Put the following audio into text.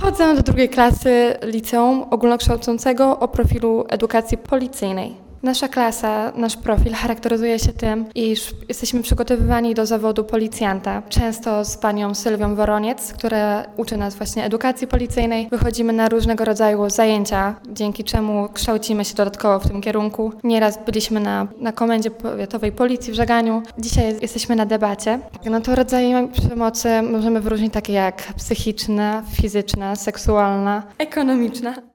Pochodzę do drugiej klasy liceum ogólnokształcącego o profilu edukacji policyjnej. Nasza klasa, nasz profil charakteryzuje się tym, iż jesteśmy przygotowywani do zawodu policjanta. Często z panią Sylwią Woroniec, która uczy nas właśnie edukacji policyjnej, wychodzimy na różnego rodzaju zajęcia, dzięki czemu kształcimy się dodatkowo w tym kierunku. Nieraz byliśmy na Komendzie Powiatowej Policji w Żeganiu. Dzisiaj jesteśmy na debacie. No to rodzaje przemocy możemy wyróżnić takie jak psychiczna, fizyczna, seksualna, ekonomiczna.